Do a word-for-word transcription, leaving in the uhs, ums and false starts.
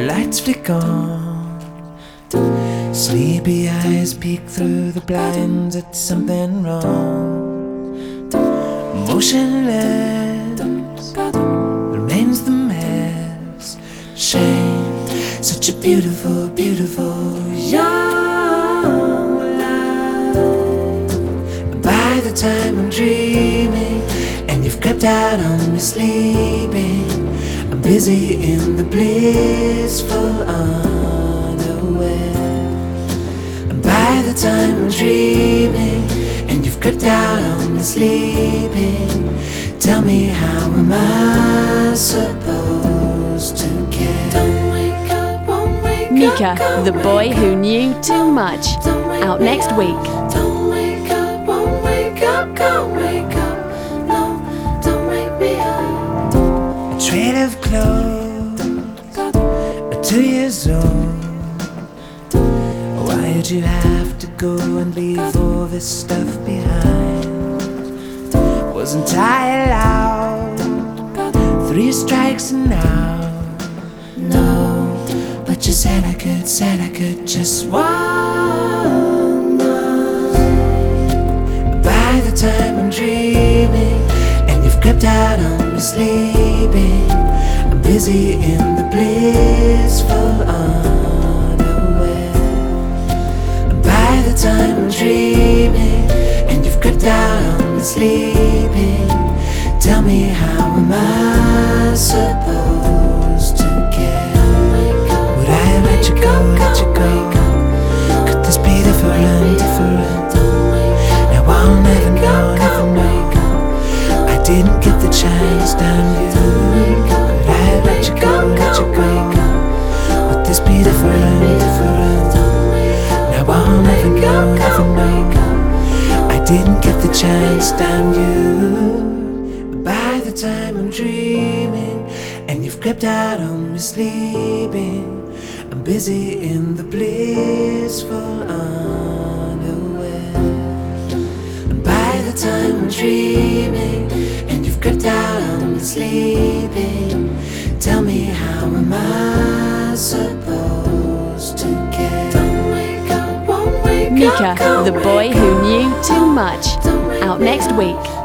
lights flick on, sleepy eyes peek through the blinds at something wrong. Motionless remains the mess. Shame, such a beautiful, beautiful young life. By the time I'm dreaming and you've crept out on me sleeping, I'm busy in the blissful unaware. And by the time I'm dreaming and you've crept out on me sleeping, tell me, how am I supposed to care? Don't wake up, won't wake Mika, up, the boy who knew too much. Out next week. Don't wake up, won't wake up, can't wake up. No, don't wake me up. A trail of clothes, two years old. Why'd you have to go and leave all this stuff behind? Wasn't I allowed three strikes and out? No, but you said I could, said I could just one night. By the time I'm dreaming and you've crept out on me sleeping, I'm busy in the blissful unaware. And by the time I'm dreaming and you've crept out on me sleeping, tell me, how am I supposed to care? Would I let you go, let you go? Could this be different, different? Now I'll never know, never know. I didn't get the chance, damn you. Would I let you go, let you go? Would this be different, different? Now I'll never know, never know. I didn't get the chance, damn you. By the time I'm dreaming and you've crept out on me sleeping, I'm busy in the blissful unaware. And by the time I'm dreaming and you've crept out on me sleeping, tell me, how am I supposed to care? Don't wake up, won't wake up, Mika, the boy who knew too much. Out next week.